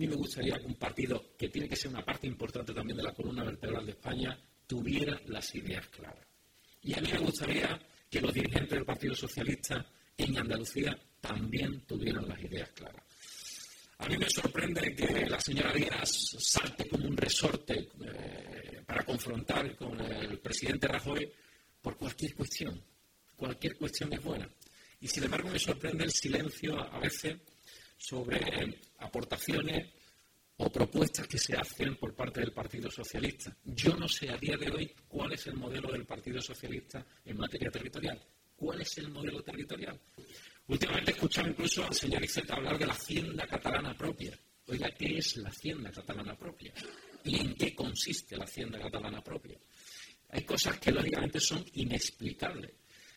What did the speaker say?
mí me gustaría que un partido que tiene que ser una parte importante también de la columna vertebral de España tuviera las ideas claras. Y a mí me gustaría que los dirigentes del Partido Socialista en Andalucía también tuvieran las ideas claras. A mí me sorprende que la señora Díaz salte como un resorte para confrontar con el presidente Rajoy por cualquier cuestión. Cualquier cuestión es buena. Y sin embargo me sorprende el silencio a veces sobre aportaciones o propuestas que se hacen por parte del Partido Socialista. Yo no sé a día de hoy cuál es el modelo del Partido Socialista en materia territorial. ¿Cuál es el modelo territorial? Últimamente he escuchado incluso al señor Iceta hablar de la hacienda catalana propia. Oiga, ¿qué es la hacienda catalana propia? ¿Y en qué consiste la hacienda catalana propia? Hay cosas que lógicamente son inexplicables.